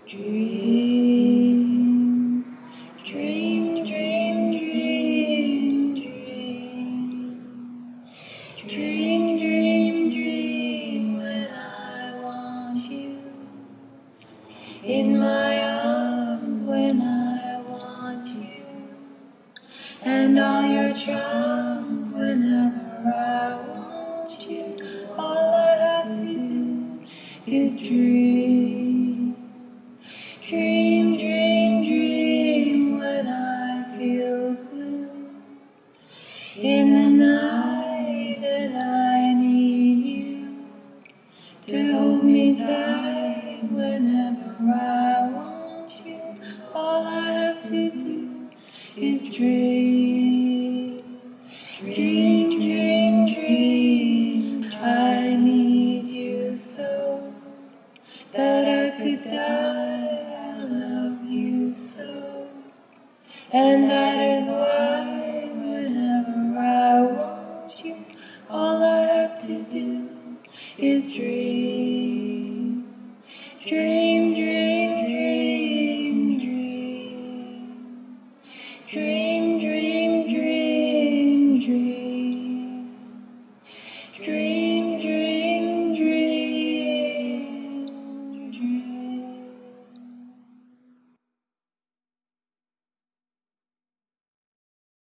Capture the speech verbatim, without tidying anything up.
Dream, dream, dream, dream, dream. Dream, dream, dream when I want you. In my arms when I want you. And all your charms whenever I want you. All I have to do is dream. Dream, dream, dream when I feel blue. In the night and I need you to hold me tight whenever I want you. All I have to do is dream. Dream, dream, dream. I need you so that I could die. I love you so. And that is why whenever I want you, all I have to do is dream. Dream.